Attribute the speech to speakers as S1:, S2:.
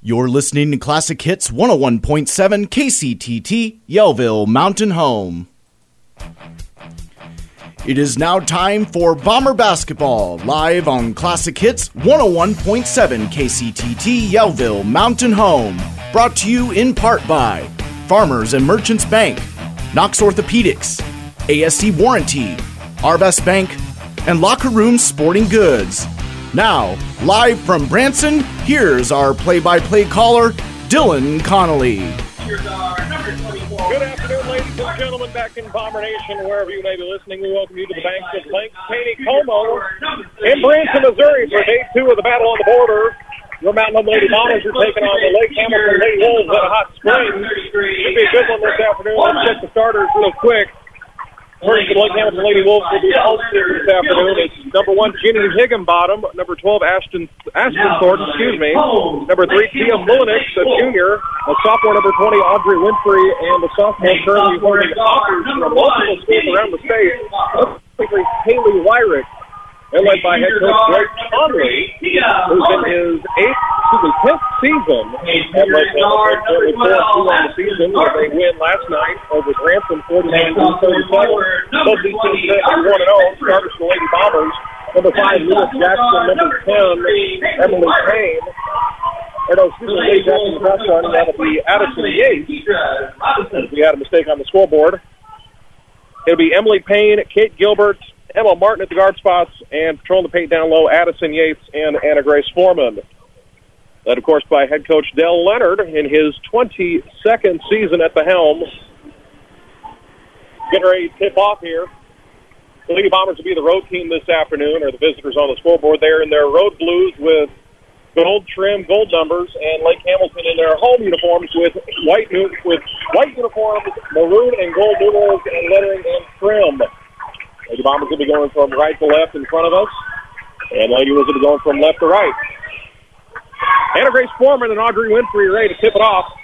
S1: You're listening to Classic Hits 101.7 KCTT, Yellville Mountain Home. It is now time for Bomber Basketball, live on Classic Hits 101.7 KCTT, Yellville Mountain Home. Brought to you in part by Farmers and Merchants Bank, Knox Orthopedics, ASC Warranty, Arvest Bank, and Locker Room Sporting Goods. Now, live from Branson, here's our play-by-play caller, Dylan Connolly.
S2: Good afternoon, ladies and gentlemen, back in Bomber Nation, wherever you may be listening. We welcome you to the banks of Lake Taney-Como in Branson, Missouri for day 2 of the Battle on the Border. Your Mountain Home Lady Bombers are taking on the Lake Hamilton Lady Wolves at a Hot Springs. Should be a good one this afternoon. Let's check the starters real quick. First, the Lake Hamilton Lady Wolves will be hosted this afternoon. It's number 1, Ginny Higginbottom. Number 12, Ashton Thornton, Number 3, Tia Mullenix, a junior. A sophomore, number 20, Audrey Winfrey, and the sophomore currently holding offers from multiple schools around the state. Specifically, Haley Wyrick. They're led by head coach Greg Conley, who's in his 10th season at Lake Hamilton. Currently 4-2 on the season, where they win last night over Branson 49-37. Both these teams are 1-0. Starters for Lady Bombers. Number 5, Lewis Jackson. Number 10, Emily Payne. Lee Jackson, the press run. That'll be Addison Yates. We had a mistake on the scoreboard. It'll be Emily Payne, Kate Gilbert, Emma Martin at the guard spots, and patrolling the paint down low, Addison Yates and Anna Grace Foreman. Led, of course, by head coach Dell Leonard in his 22nd season at the helm. Getting ready to tip off here. The Lady Bombers will be the road team this afternoon, or the visitors on the scoreboard. They're in their road blues with gold trim, gold numbers, and Lake Hamilton in their home uniforms with white uniforms, maroon and gold numerals, and lettering and trim. Lady Bombers will be going from right to left in front of us, and Lady Wolves will be going from left to right. Anna Grace Foreman and Audrey Winfrey are ready to tip it off.